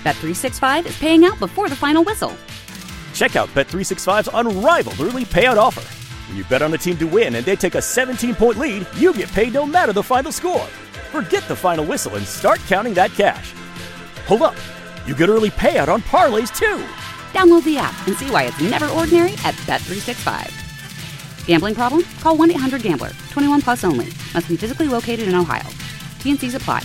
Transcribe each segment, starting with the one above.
Bet365 is paying out before the final whistle. Check out Bet365's unrivaled early payout offer. When you bet on a team to win and they take a 17-point lead, you get paid no matter the final score. Forget the final whistle and start counting that cash. Hold up. You get early payout on parlays, too. Download the app and see why it's never ordinary at Bet365. Gambling problem? Call 1-800-GAMBLER. 21 plus only. Must be physically located in Ohio. T&Cs apply.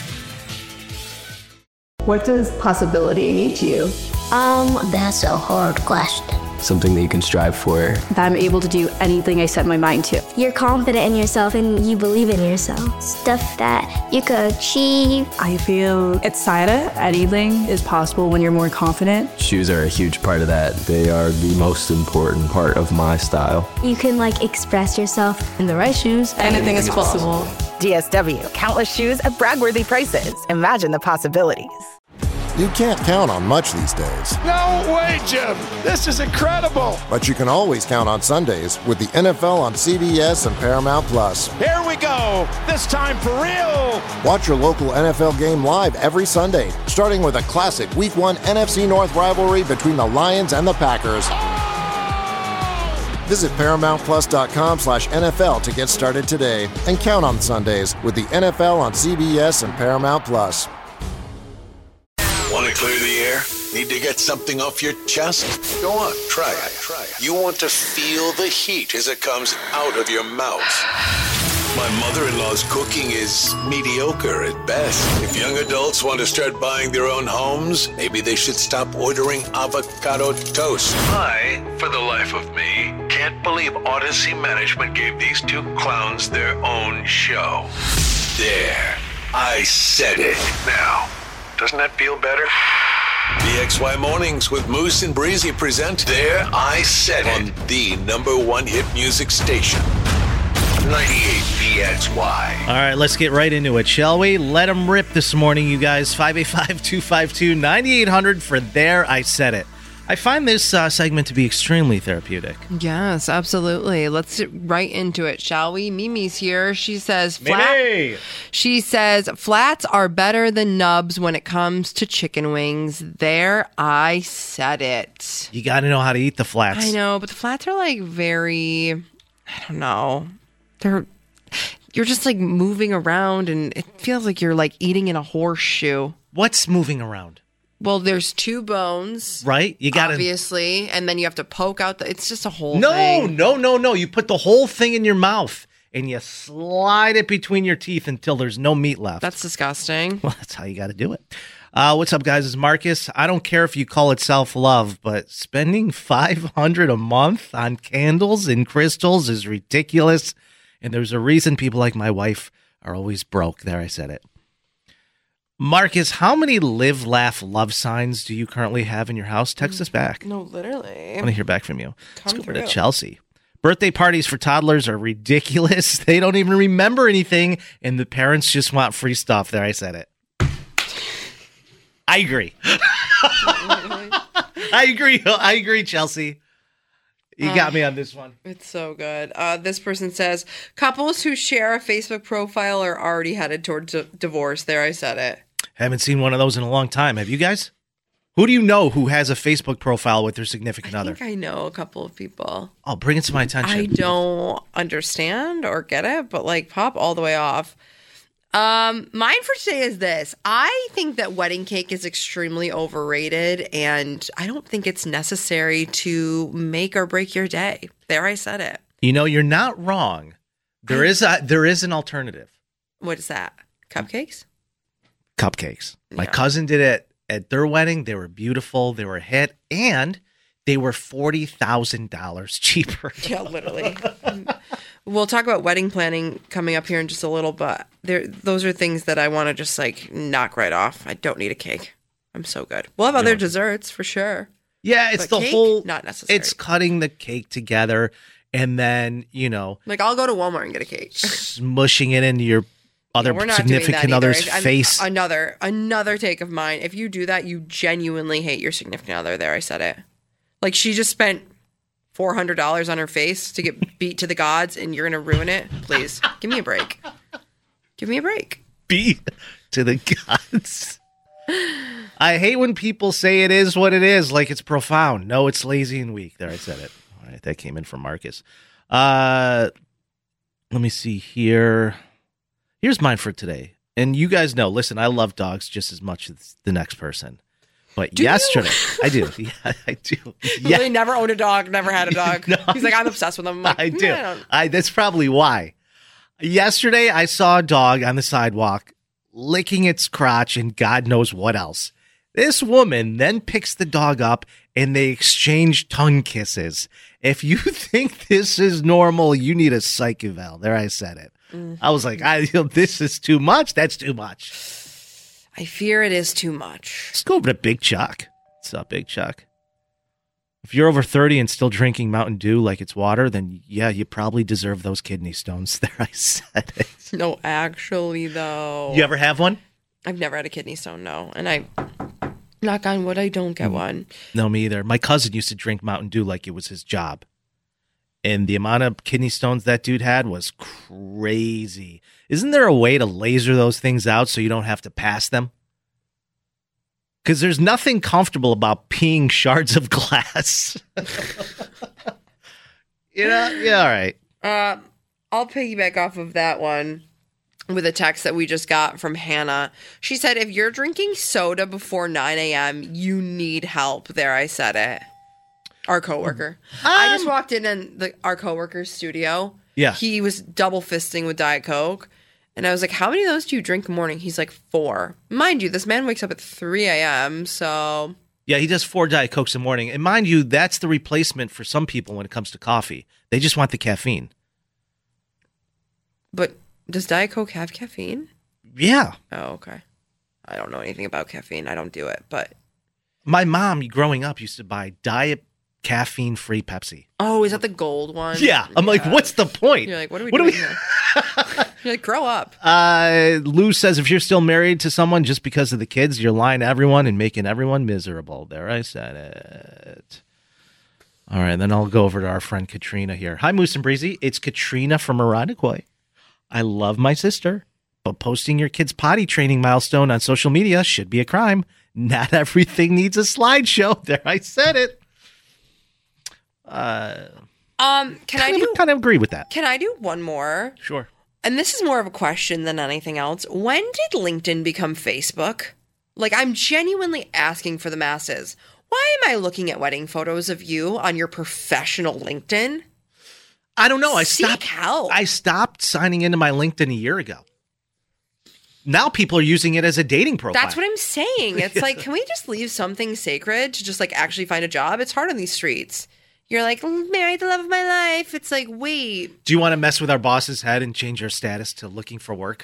What does possibility mean to you? That's a hard question. Something that you can strive for. That I'm able to do anything I set my mind to. You're confident in yourself and you believe in yourself. Stuff that you could achieve. I feel excited. Anything is possible when you're more confident. Shoes are a huge part of that. They are the most important part of my style. You can express yourself. In the right shoes, anything is possible. DSW, countless shoes at brag-worthy prices. Imagine the possibilities. You can't count on much these days. No way, Jim. This is incredible. But you can always count on Sundays with the NFL on CBS and Paramount Plus. Here we go. This time for real. Watch your local NFL game live every Sunday, starting with a classic Week 1 NFC North rivalry between the Lions and the Packers. Visit ParamountPlus.com/NFL to get started today and count on Sundays with the NFL on CBS and Paramount Plus. Want to clear the air? Need to get something off your chest? Go on, try it. You want to feel the heat as it comes out of your mouth. My mother-in-law's cooking is mediocre at best. If young adults want to start buying their own homes, maybe they should stop ordering avocado toast. I, for the life of me, can't believe Odyssey Management gave these two clowns their own show. There. I said it. Now, doesn't that feel better? BXY Mornings with Moose and Breezy present There I Said It on the #1 hit music station. 98 BXY. All right, let's get right into it, shall we? Let them rip this morning, you guys. 585-252-9800 for There I Said It. I find this segment to be extremely therapeutic. Yes, absolutely. Let's get right into it, shall we? Mimi's here. She says, Mimi! She says, flats are better than nubs when it comes to chicken wings. There, I said it. You got to know how to eat the flats. I know, but the flats are very, I don't know. You're just moving around, and it feels like you're eating in a horseshoe. What's moving around? Well, there's two bones, right? You got obviously, and then you have to poke out it's just a whole thing. No. You put the whole thing in your mouth and you slide it between your teeth until there's no meat left. That's disgusting. Well, that's how you got to do it. What's up, guys? It's Marcus. I don't care if you call it self-love, but spending $500 a month on candles and crystals is ridiculous. And there's a reason people like my wife are always broke. There, I said it. Marcus, how many live, laugh, love signs do you currently have in your house? Text us back. No, literally. I want to hear back from you. Let's go over to Chelsea. Birthday parties for toddlers are ridiculous. They don't even remember anything, and the parents just want free stuff. There, I said it. I agree. I agree, Chelsea. You got me on this one. It's so good. This person says, couples who share a Facebook profile are already headed towards divorce. There, I said it. Haven't seen one of those in a long time. Have you guys? Who do you know who has a Facebook profile with their significant other? I think I know a couple of people. Oh, bring it to my attention. I don't understand or get it, but pop all the way off. Mine for today is this. I think that wedding cake is extremely overrated, and I don't think it's necessary to make or break your day. There, I said it. You know, you're not wrong. There is an alternative. What is that? Cupcakes? Cupcakes. My cousin did it at their wedding. They were beautiful. They were a hit, and they were $40,000 cheaper. Yeah, literally. We'll talk about wedding planning coming up here in just a little bit. Those are things that I want to just knock right off. I don't need a cake. I'm so good. We'll have other desserts for sure. Yeah, it's but the cake, whole. Not necessary. It's cutting the cake together, and then I'll go to Walmart and get a cake. Smushing it into your other significant other's face. Another take of mine. If you do that, you genuinely hate your significant other. There, I said it. She just spent $400 on her face to get beat to the gods, and you're going to ruin it? Please, give me a break. Give me a break. Beat to the gods. I hate when people say it is what it is, like it's profound. No, it's lazy and weak. There, I said it. All right, that came in from Marcus. Let me see here. Here's mine for today. And you guys know, listen, I love dogs just as much as the next person. But yesterday, I do. Yeah, I do. Yeah. Really never owned a dog, never had a dog. No. He's like, I'm obsessed with them. I'm like, I do. That's probably why. Yesterday, I saw a dog on the sidewalk licking its crotch and God knows what else. This woman then picks the dog up and they exchange tongue kisses. If you think this is normal, you need a psych eval. There, I said it. I was like, this is too much. That's too much. I fear it is too much. Let's go over to Big Chuck. What's up, Big Chuck? If you're over 30 and still drinking Mountain Dew like it's water, then yeah, you probably deserve those kidney stones. There, I said it. No, actually, though. You ever have one? I've never had a kidney stone, no. And I, knock on wood, I don't get one. No, me either. My cousin used to drink Mountain Dew like it was his job. And the amount of kidney stones that dude had was crazy. Isn't there a way to laser those things out so you don't have to pass them? Because there's nothing comfortable about peeing shards of glass. Yeah, all right. I'll piggyback off of that one with a text that we just got from Hannah. She said, if you're drinking soda before 9 a.m., you need help. There, I said it. Our coworker. I just walked in our coworker's studio. Yeah. He was double fisting with Diet Coke. And I was like, how many of those do you drink in the morning? He's like, 4. Mind you, this man wakes up at 3 a.m., so... Yeah, he does 4 Diet Cokes in the morning. And mind you, that's the replacement for some people when it comes to coffee. They just want the caffeine. But does Diet Coke have caffeine? Yeah. Oh, okay. I don't know anything about caffeine. I don't do it, but... My mom, growing up, used to buy Diet caffeine-free Pepsi. Oh, is that the gold one? Yeah. I'm like, what's the point? You're like, what are we doing here? You're like, grow up. Lou says, if you're still married to someone just because of the kids, you're lying to everyone and making everyone miserable. There, I said it. All right, then I'll go over to our friend Katrina here. Hi, Moose and Breezy. It's Katrina from Irondequoit. I love my sister, but posting your kid's potty training milestone on social media should be a crime. Not everything needs a slideshow. There, I said it. Can I kind of agree with that. Can I do one more? Sure. And this is more of a question than anything else. When did LinkedIn become Facebook? Like, I'm genuinely asking for the masses. Why am I looking at wedding photos of you on your professional LinkedIn? I don't know. Seek help. I stopped signing into my LinkedIn a year ago. Now people are using it as a dating profile. That's what I'm saying. It's like, can we just leave something sacred to just like actually find a job? It's hard on these streets. You're like, married the love of my life. It's like, wait. Do you want to mess with our boss's head and change your status to looking for work?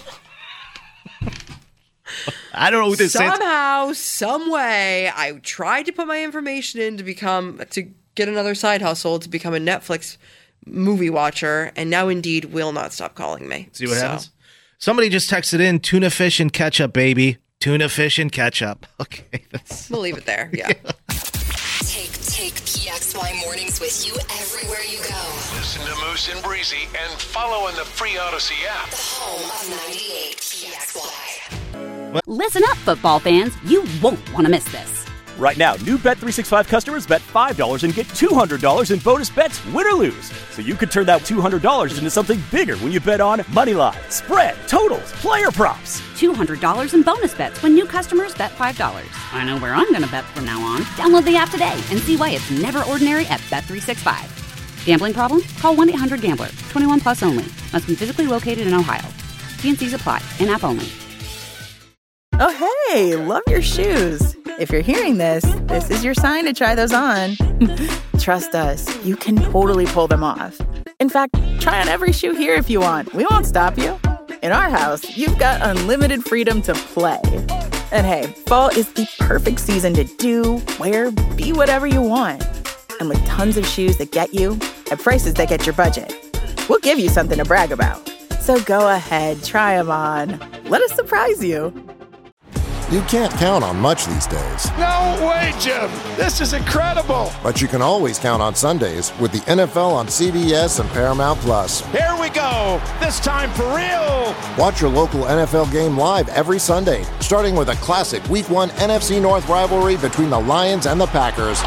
I don't know who this is. Somehow, some way, I tried to put my information in to get another side hustle, to become a Netflix movie watcher, and now Indeed will not stop calling me. See what happens? Somebody just texted in, tuna fish and ketchup, baby. Tuna fish and ketchup. Okay. We'll leave it there. Yeah. Take PXY mornings with you everywhere you go. Listen to Moose and Breezy and follow in the free Odyssey app. The home of 98 PXY. Listen up, football fans. You won't want to miss this. Right now, new Bet365 customers bet $5 and get $200 in bonus bets, win or lose. So you could turn that $200 into something bigger when you bet on moneyline, spread, totals, player props. $200 in bonus bets when new customers bet $5. I know where I'm going to bet from now on. Download the app today and see why it's never ordinary at Bet365. Gambling problem? Call 1-800-GAMBLER. 21 plus only. Must be physically located in Ohio. T&Cs apply. In-app only. Oh, hey, love your shoes. If you're hearing this, this is your sign to try those on. Trust us, you can totally pull them off. In fact, try on every shoe here if you want. We won't stop you. In our house, you've got unlimited freedom to play. And hey, fall is the perfect season to do, wear, be whatever you want. And with tons of shoes that get you, at prices that get your budget, we'll give you something to brag about. So go ahead, try them on. Let us surprise you. You can't count on much these days. No way, Jim. This is incredible. But you can always count on Sundays with the NFL on CBS and Paramount Plus. Here we go. This time for real. Watch your local NFL game live every Sunday, starting with a classic Week 1 NFC North rivalry between the Lions and the Packers.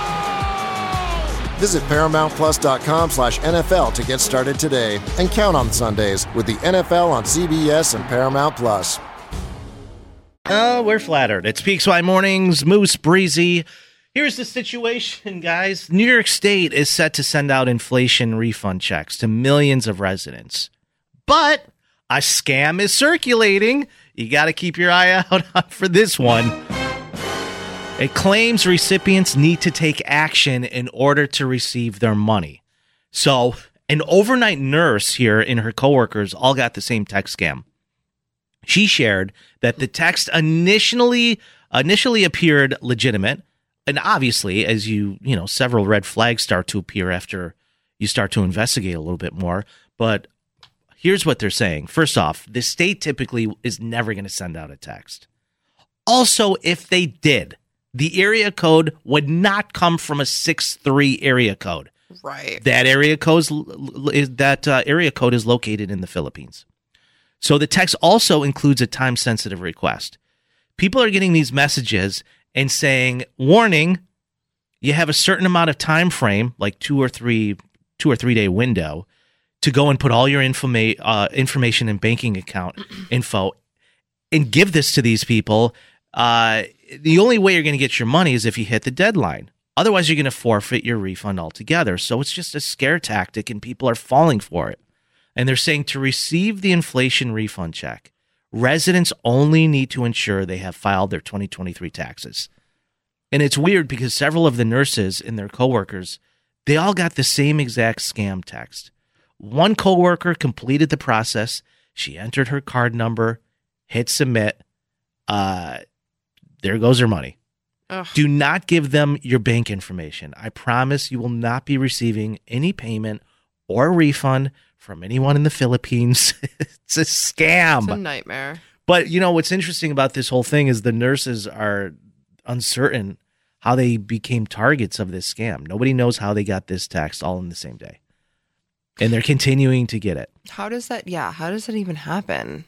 Visit ParamountPlus.com/NFL to get started today and count on Sundays with the NFL on CBS and Paramount Plus. We're flattered. It's PXY Mornings, Moose Breezy. Here's the situation, guys. New York State is set to send out inflation refund checks to millions of residents. But a scam is circulating. You got to keep your eye out for this one. It claims recipients need to take action in order to receive their money. So an overnight nurse here and her coworkers all got the same text scam. She shared that the text initially appeared legitimate, and obviously, as you know, several red flags start to appear after you start to investigate a little bit more. But here's what they're saying. First off, the state typically is never going to send out a text. Also, if they did, the area code would not come from a 6-3 area code. Right. That area code is located in the Philippines. So the text also includes a time-sensitive request. People are getting these messages and saying, warning, you have a certain amount of time frame, like 2 or 3 day window, to go and put all your information and banking account info and give this to these people. The only way you're going to get your money is if you hit the deadline. Otherwise, you're going to forfeit your refund altogether. So it's just a scare tactic, and people are falling for it. And they're saying to receive the inflation refund check, residents only need to ensure they have filed their 2023 taxes. And it's weird because several of the nurses and their coworkers, they all got the same exact scam text. One coworker completed the process. She entered her card number, hit submit. There goes her money. Ugh. Do not give them your bank information. I promise you will not be receiving any payment or refund from anyone in the Philippines. It's a scam. It's a nightmare. But, you know, what's interesting about this whole thing is the nurses are uncertain how they became targets of this scam. Nobody knows how they got this text all in the same day. And they're continuing to get it. How does that even happen?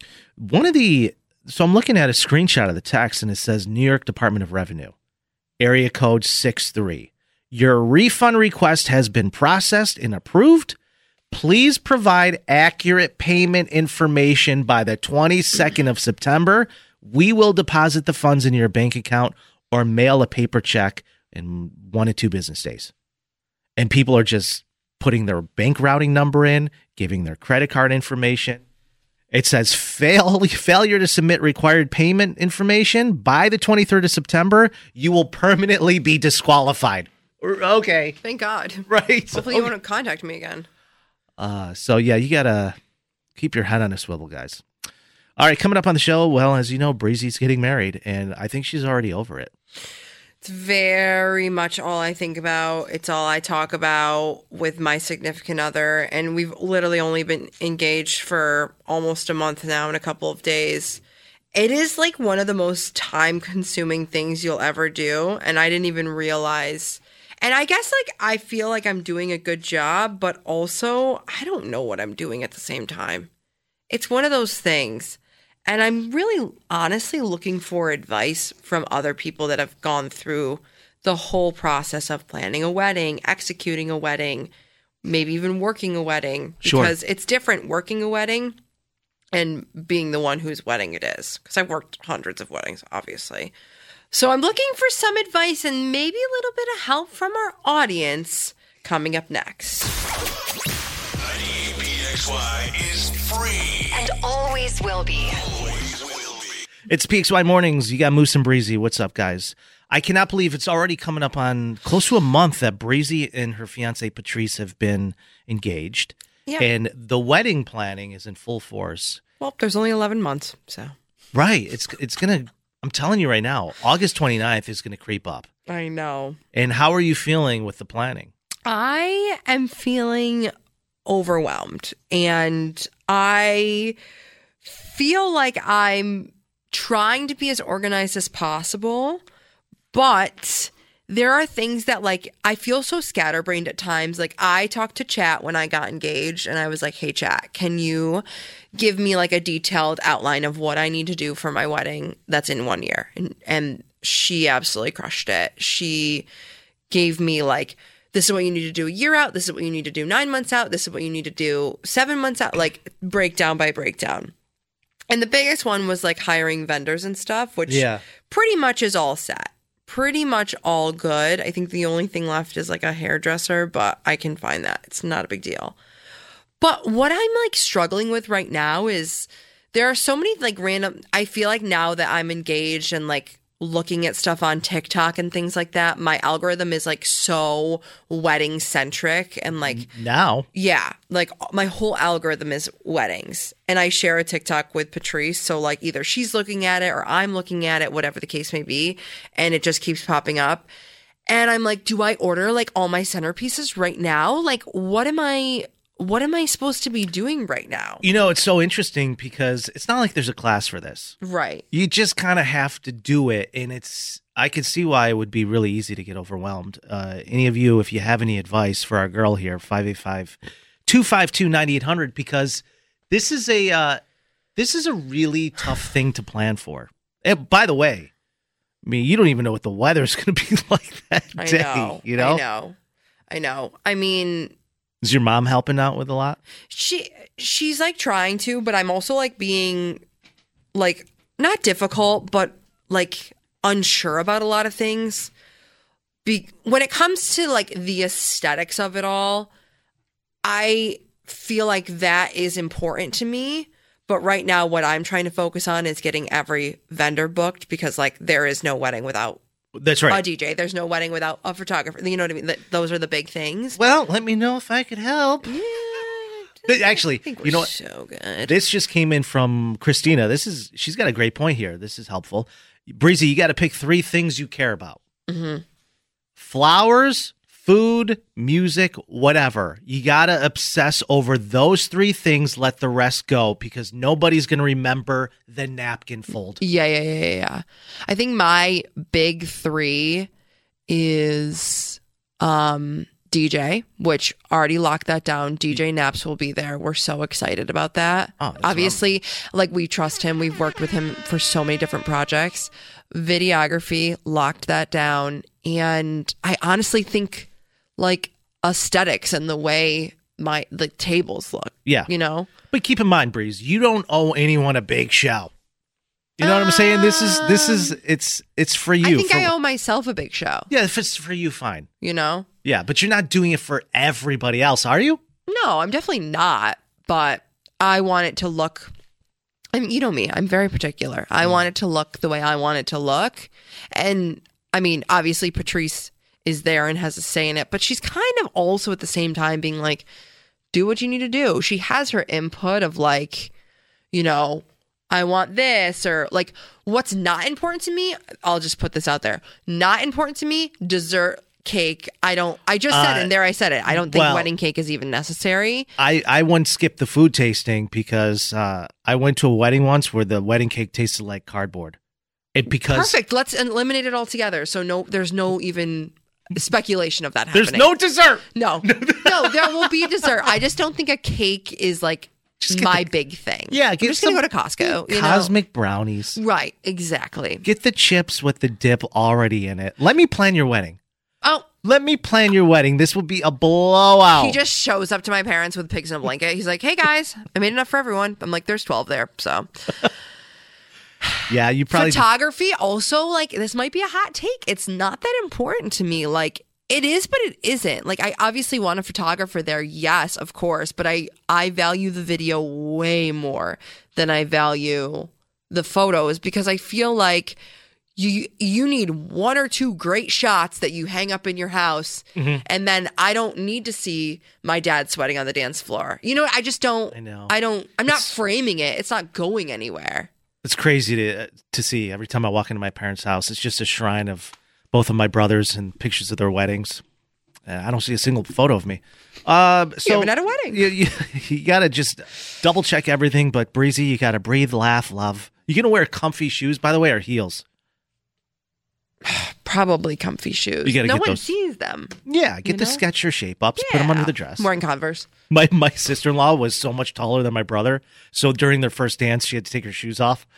So I'm looking at a screenshot of the text, and it says New York Department of Revenue, area code 6-3. Your refund request has been processed and approved. Please provide accurate payment information by the 22nd of September. We will deposit the funds in your bank account or mail a paper check in 1 to 2 business days. And people are just putting their bank routing number in, giving their credit card information. It says failure to submit required payment information by the 23rd of September. You will permanently be disqualified. Okay. Thank God. Right. Hopefully you won't contact me again. So yeah, you got to keep your head on a swivel, guys. All right, coming up on the show, well, as you know, Breezy's getting married, and I think she's already over it. It's very much all I think about. It's all I talk about with my significant other, and we've literally only been engaged for almost a month now and a couple of days. It is like one of the most time-consuming things you'll ever do, and I didn't even realize. And I guess, like, I feel like I'm doing a good job, but also I don't know what I'm doing at the same time. It's one of those things. And I'm really honestly looking for advice from other people that have gone through the whole process of planning a wedding, executing a wedding, maybe even working a wedding. Because it's different working a wedding and being the one whose wedding it is. Because I've worked hundreds of weddings, obviously. So I'm looking for some advice and maybe a little bit of help from our audience coming up next. PXY is free. And always will be. It's PXY Mornings. You got Moose and Breezy. What's up, guys? I cannot believe it's already coming up on close to a month that Breezy and her fiance Patrice have been engaged. Yeah. And the wedding planning is in full force. Well, there's only 11 months, so. Right. It's going to, I'm telling you right now, August 29th is going to creep up. I know. And how are you feeling with the planning? I am feeling overwhelmed, and I feel like I'm trying to be as organized as possible, but there are things that, like, I feel so scatterbrained at times. Like, I talked to Chat when I got engaged, and I was like, hey, Chat, can you give me, like, a detailed outline of what I need to do for my wedding that's in 1 year? And she absolutely crushed it. She gave me, like, this is what you need to do a year out. This is what you need to do 9 months out. This is what you need to do 7 months out, like, breakdown by breakdown. And the biggest one was, like, hiring vendors and stuff, which pretty much is all set. Pretty much all good. I think the only thing left is like a hairdresser, but I can find that. It's not a big deal. But what I'm like struggling with right now is there are so many like random, I feel like now that I'm engaged and like looking at stuff on TikTok and things like that, my algorithm is like so wedding centric and like now. Yeah. Like my whole algorithm is weddings. And I share a TikTok with Patrice. So like either she's looking at it or I'm looking at it, whatever the case may be. And it just keeps popping up. And I'm like, do I order like all my centerpieces right now? Like what am I supposed to be doing right now? You know, it's so interesting because it's not like there's a class for this. Right. You just kind of have to do it. And I can see why it would be really easy to get overwhelmed. Any of you, if you have any advice for our girl here, 585-252-9800, because this is a really tough thing to plan for. And by the way, I mean, you don't even know what the weather's going to be like that day. You know? I know. I mean, is your mom helping out with a lot? She's like trying to, but I'm also like being like not difficult, but like unsure about a lot of things. When it comes to like the aesthetics of it all, I feel like that is important to me. But right now, what I'm trying to focus on is getting every vendor booked because like there is no wedding without that's right. a DJ. There's no wedding without a photographer. You know what I mean? Those are the big things. Well, let me know if I could help. Yeah. Actually, you know what? So good. This just came in from Christina. She's got a great point here. This is helpful. Breezy, you got to pick 3 things you care about. Mm-hmm. Flowers, food, music, whatever. You got to obsess over those 3 things. Let the rest go because nobody's going to remember the napkin fold. Yeah. I think my big 3 is DJ, which already locked that down. DJ Naps will be there. We're so excited about that. Obviously, like we trust him. We've worked with him for so many different projects. Videography, locked that down. And I honestly think like aesthetics and the way the tables look. Yeah. You know? But keep in mind, Breeze, you don't owe anyone a big show. You know what I'm saying? This is it's for you. I think I owe myself a big show. Yeah, if it's for you, fine. You know? Yeah, but you're not doing it for everybody else, are you? No, I'm definitely not. But I want it to look. I mean, you know me. I'm very particular. I want it to look the way I want it to look. And I mean, obviously, Patrice is there and has a say in it, but she's kind of also at the same time being like, do what you need to do. She has her input of like, you know, I want this, or like what's not important to me. I'll just put this out there. Not important to me, dessert, cake. I just said it, and there I said it. I don't think wedding cake is even necessary. I once skipped the food tasting because I went to a wedding once where the wedding cake tasted like cardboard. Perfect. Let's eliminate it altogether. So there's no even speculation of that happening. There's no dessert. No, there will be dessert. I just don't think a cake is like my big thing. Yeah, I'm just gonna go to Costco. Cosmic brownies. Right, exactly. Get the chips with the dip already in it. Let me plan your wedding. Oh, let me plan your wedding. This will be a blowout. He just shows up to my parents with pigs in a blanket. He's like, "Hey guys, I made enough for everyone." I'm like, "There's 12 there." So, yeah, you probably photography also like this might be a hot take. It's not that important to me. Like it is, but it isn't. Like I obviously want a photographer there. Yes, of course, but I value the video way more than I value the photos because I feel like you need 1 or 2 great shots that you hang up in your house, and then I don't need to see my dad sweating on the dance floor. You know, I just don't. I know. I'm not framing it. It's not going anywhere. It's crazy to see every time I walk into my parents' house. It's just a shrine of both of my brothers and pictures of their weddings. I don't see a single photo of me. So you haven't had a wedding. You got to just double check everything. But Breezy, you got to breathe, laugh, love. You going to wear comfy shoes, by the way, or heels? Probably comfy shoes. You gotta no get one those. sees them. Yeah, get the Skechers shape-ups, put them under the dress. I'm wearing Converse. My sister-in-law was so much taller than my brother, so during their first dance, she had to take her shoes off.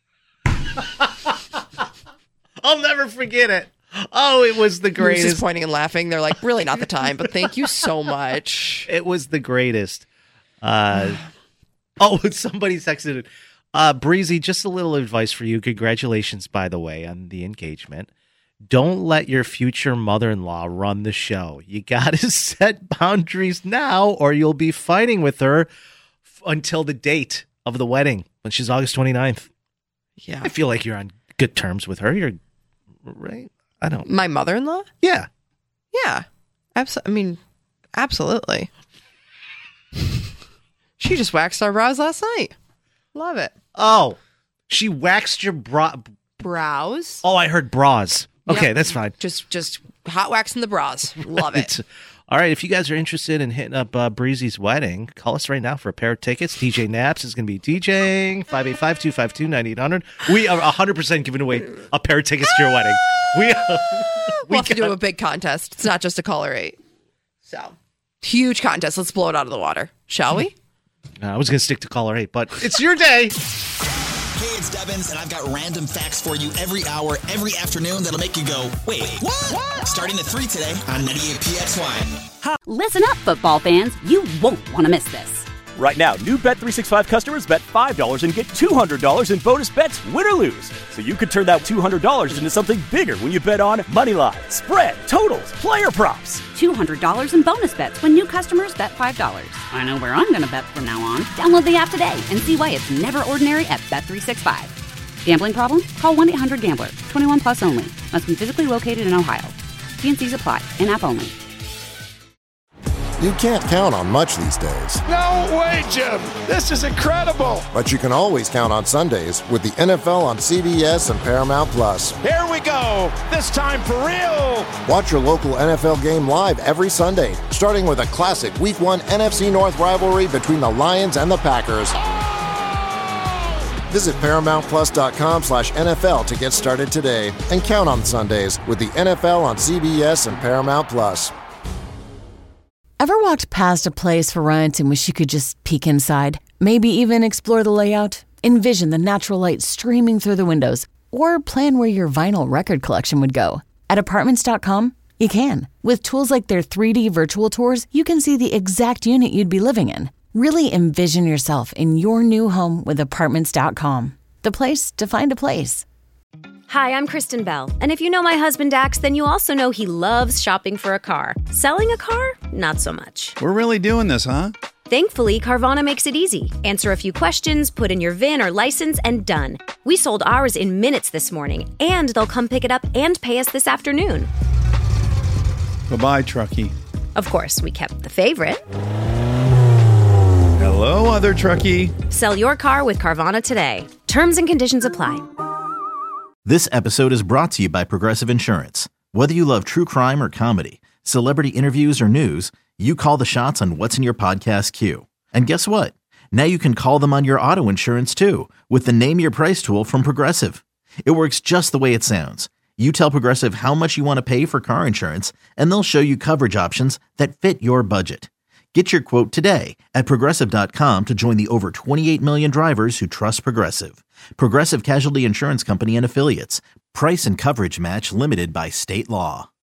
I'll never forget it. Oh, it was the greatest. Just pointing and laughing. They're like, really not the time, but thank you so much. It was the greatest. Somebody texted it. Breezy, just a little advice for you. Congratulations, by the way, on the engagement. Don't let your future mother-in-law run the show. You got to set boundaries now, or you'll be fighting with her until the date of the wedding, when she's August 29th. Yeah. I feel like you're on good terms with her. You're right. I don't. My mother-in-law? Yeah. Yeah. Absolutely. She just waxed our brows last night. Love it. Oh, she waxed your brows? Oh, I heard bras. Okay, Yep. that's fine. Just hot waxing the bras. Love it. All right, if you guys are interested in hitting up Breezy's wedding, call us right now for a pair of tickets. DJ Naps is going to be DJing, 585-252-9800. We are 100% giving away a pair of tickets to your wedding. We'll have to do a big contest. It's not just a caller 8. So, huge contest. Let's blow it out of the water, shall we? I was going to stick to caller 8, but it's your day. Hey, it's Devins, and I've got random facts for you every hour, every afternoon that'll make you go, wait, what? Starting at 3 today on 98PXY. Listen up, football fans. You won't want to miss this. Right now, new Bet365 customers bet $5 and get $200 in bonus bets, win or lose. So you could turn that $200 into something bigger when you bet on money line, spread, totals, player props. $200 in bonus bets when new customers bet $5. I know where I'm going to bet from now on. Download the app today and see why it's never ordinary at Bet365. Gambling problem? Call 1-800-GAMBLER. 21 plus only. Must be physically located in Ohio. T&Cs apply. In-app only. You can't count on much these days. No way, Jim. This is incredible. But you can always count on Sundays with the NFL on CBS and Paramount Plus. Here we go. This time for real. Watch your local NFL game live every Sunday, starting with a classic Week 1 NFC North rivalry between the Lions and the Packers. Visit ParamountPlus.com/NFL to get started today and count on Sundays with the NFL on CBS and Paramount Plus. Ever walked past a place for rent and wish you could just peek inside? Maybe even explore the layout? Envision the natural light streaming through the windows? Or plan where your vinyl record collection would go? At Apartments.com, you can. With tools like their 3D virtual tours, you can see the exact unit you'd be living in. Really envision yourself in your new home with Apartments.com. The place to find a place. Hi, I'm Kristen Bell, and if you know my husband Dax, then you also know he loves shopping for a car. Selling a car? Not so much. We're really doing this, huh? Thankfully, Carvana makes it easy. Answer a few questions, put in your VIN or license, and done. We sold ours in minutes this morning, and they'll come pick it up and pay us this afternoon. Bye-bye, Truckee. Of course, we kept the favorite. Hello, other Truckee. Sell your car with Carvana today. Terms and conditions apply. This episode is brought to you by Progressive Insurance. Whether you love true crime or comedy, celebrity interviews or news, you call the shots on what's in your podcast queue. And guess what? Now you can call them on your auto insurance too with the Name Your Price tool from Progressive. It works just the way it sounds. You tell Progressive how much you want to pay for car insurance, and they'll show you coverage options that fit your budget. Get your quote today at Progressive.com to join the over 28 million drivers who trust Progressive. Progressive Casualty Insurance Company and Affiliates. Price and coverage match limited by state law.